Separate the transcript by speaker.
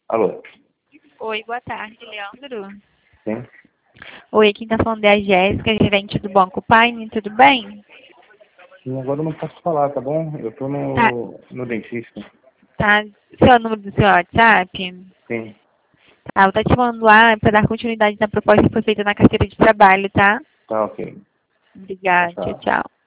Speaker 1: Alô?
Speaker 2: Oi, boa tarde, Leandro.
Speaker 1: Sim?
Speaker 2: Oi, quem tá falando é a Jéssica, gerente do Banco Paine, tudo bem?
Speaker 1: Sim, agora eu não posso falar, tá bom? Eu tô
Speaker 2: Tá,
Speaker 1: no dentista.
Speaker 2: tá. Seu número do seu WhatsApp?
Speaker 1: Sim.
Speaker 2: Tá, eu tô te mandando lá para dar continuidade na proposta que foi feita na carteira de trabalho, tá?
Speaker 1: Tá ok. Tchau,
Speaker 2: Obrigada, tchau,
Speaker 1: tchau.
Speaker 2: tchau.